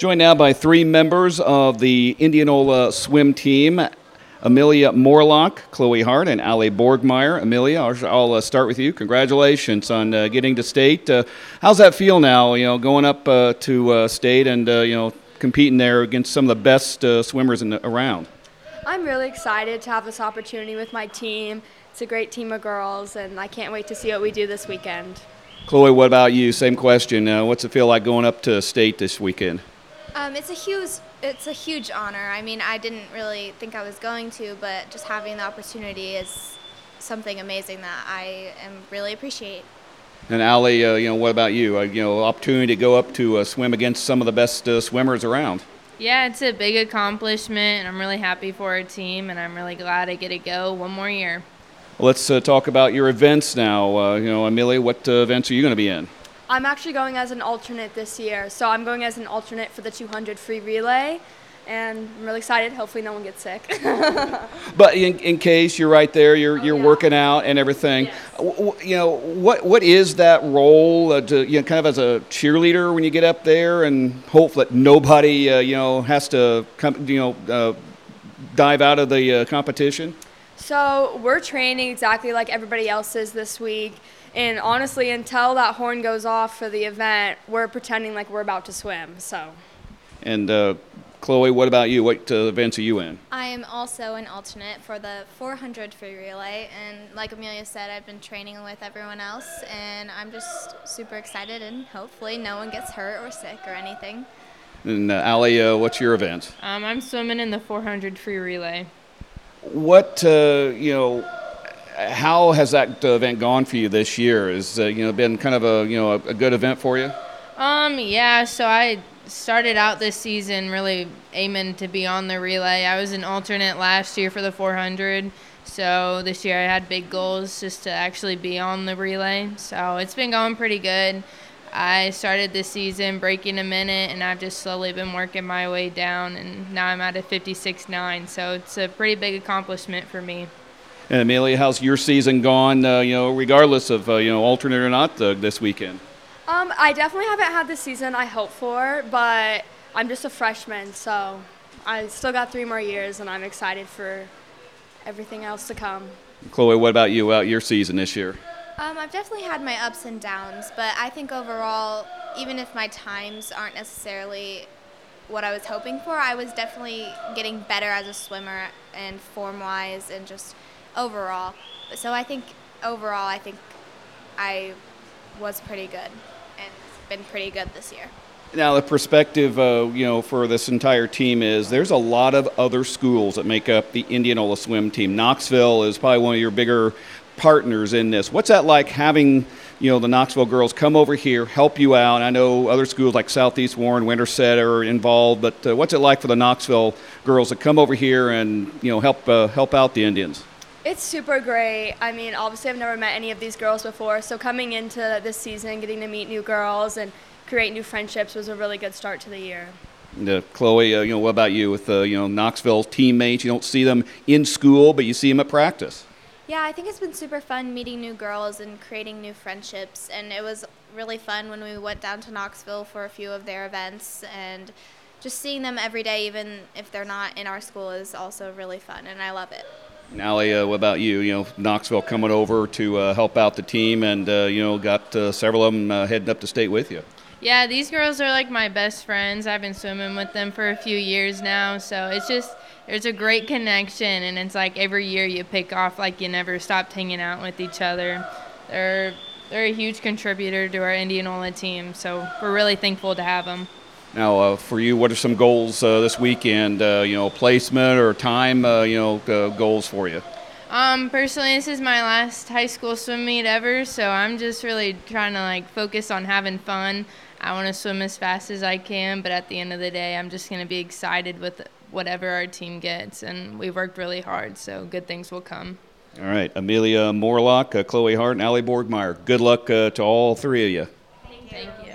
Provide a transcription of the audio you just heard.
Joined now by three members of the Indianola swim team, Amelia Morlock, Chloe Hart, and Allie Borgmeyer. Amelia, I'll start with you. Congratulations on getting to state. How's that feel now, going up to state and, competing there against some of the best swimmers around? I'm really excited to have this opportunity with my team. It's a great team of girls, and I can't wait to see what we do this weekend. Chloe, what about you? Same question. What's it feel like going up to state this weekend? It's a huge honor. I mean, I didn't really think I was going to, but just having the opportunity is something amazing that I really appreciate. And Allie, what about you? Opportunity to go up to swim against some of the best swimmers around. Yeah, it's a big accomplishment, and I'm really happy for our team, and I'm really glad I get to go one more year. Well, let's talk about your events now. Amelia, what events are you going to be in? I'm actually going as an alternate this year, so I'm going as an alternate for the 200 free relay, and I'm really excited. Hopefully no one gets sick. But in case you're right there, you're working out and everything. Yes. What is that role to kind of as a cheerleader when you get up there and hope that nobody has to come dive out of the competition? So we're training exactly like everybody else is this week. And honestly, until that horn goes off for the event, we're pretending like we're about to swim. And Chloe, what about you? What events are you in? I am also an alternate for the 400 free relay, and like Amelia said, I've been training with everyone else, and I'm just super excited, and hopefully no one gets hurt or sick or anything. And Allie, what's your event? I'm swimming in the 400 free relay. What how has that event gone for you this year? Has been kind of a good event for you? Yeah. So I started out this season really aiming to be on the relay. I was an alternate last year for the 400, so this year I had big goals just to actually be on the relay. So it's been going pretty good. I started this season breaking a minute, and I've just slowly been working my way down, and now I'm at a 56.9, so it's a pretty big accomplishment for me. And Amelia, how's your season gone, regardless of, alternate or not this weekend? I definitely haven't had the season I hoped for, but I'm just a freshman, so I still got 3 more years, and I'm excited for everything else to come. Chloe, what about you, your season this year? I've definitely had my ups and downs, but I think overall, even if my times aren't necessarily what I was hoping for, I was definitely getting better as a swimmer and form-wise and just overall. So I think overall, I was pretty good, and it's been pretty good this year. Now, the perspective, for this entire team is there's a lot of other schools that make up the Indianola swim team. Knoxville is probably one of your bigger partners in this. What's that like having, the Knoxville girls come over here, help you out? I know other schools like Southeast Warren, Winterset are involved, but what's it like for the Knoxville girls to come over here and, help out the Indians? It's super great. I mean, obviously I've never met any of these girls before, so coming into this season, getting to meet new girls and create new friendships was a really good start to the year. And, Chloe, what about you with, Knoxville teammates? You don't see them in school, but you see them at practice. Yeah, I think it's been super fun meeting new girls and creating new friendships, and it was really fun when we went down to Knoxville for a few of their events, and just seeing them every day, even if they're not in our school, is also really fun, and I love it. Allie, what about you? Knoxville coming over to help out the team, and got several of them heading up to state with you. Yeah, these girls are like my best friends. I've been swimming with them for a few years now, so it's just there's a great connection, and it's like every year you pick off like you never stopped hanging out with each other. They're a huge contributor to our Indianola team, so we're really thankful to have them. Now, for you, what are some goals this weekend? Placement or time, goals for you? Personally, this is my last high school swim meet ever, so I'm just really trying to focus on having fun. I want to swim as fast as I can, but at the end of the day, I'm just going to be excited with whatever our team gets, and we've worked really hard, so good things will come. All right, Amelia Morlock, Chloe Hart, and Allie Borgmeyer. Good luck to all three of you. Thank you.